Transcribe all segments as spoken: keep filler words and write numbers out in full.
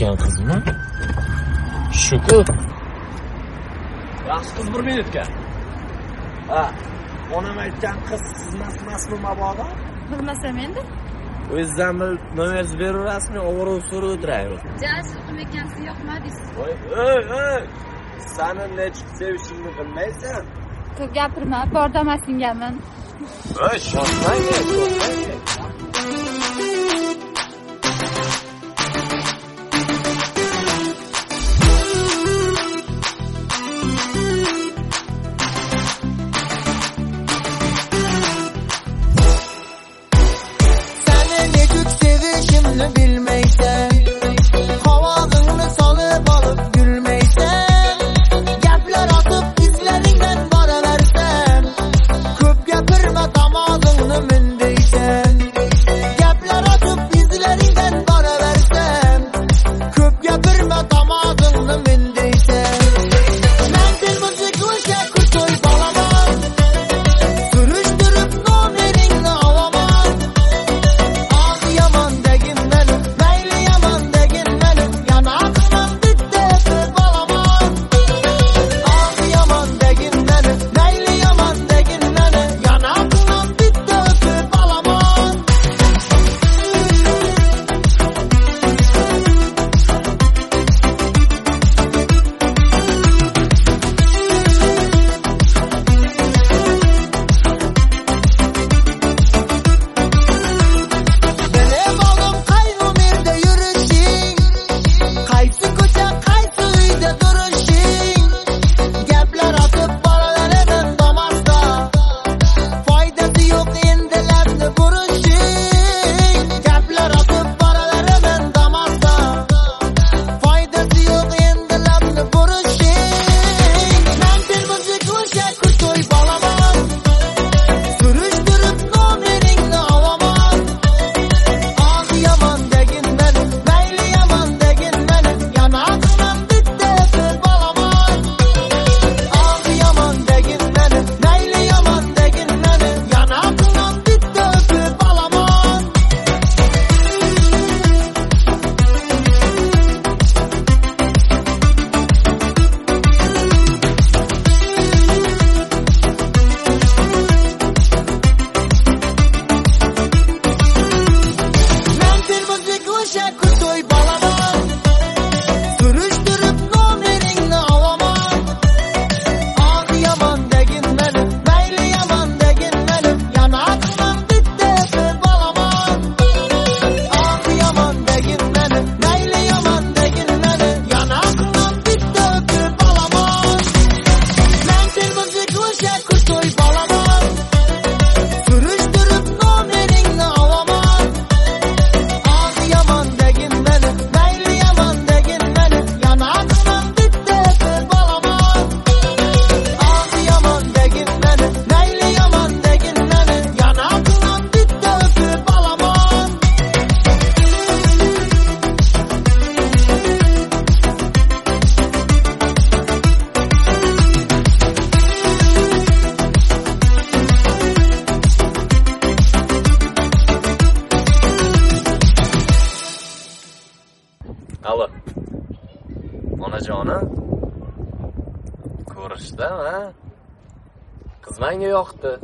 aytgan qizmi? Shuku. Yaxshi qiz bir minutga. Ha, onam aytgan qiz siz emasmi mabodo? Bilmasam endi. O'zingizdan bir nomeringizni beraverasizmi? O'g'ri so'rab o'tiraymi? Jasur kim ekansiz yoqmadingiz. Voy, ey, ey. Seni nechuk sevishingni bilmaysan? Ko'p gapirma, bordama singanman. Voy, shoshmang, shoshmang. Alo. Onajonim. Ko'rishdim, ha? Qiz menga yoqdi.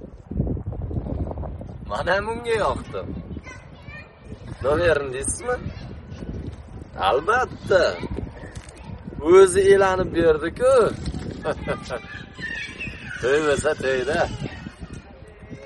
Mana bunga yoqdi. Nomeringizni? Albatta. O'zi e'lanib berdi-ku. To'ymasa to'yda.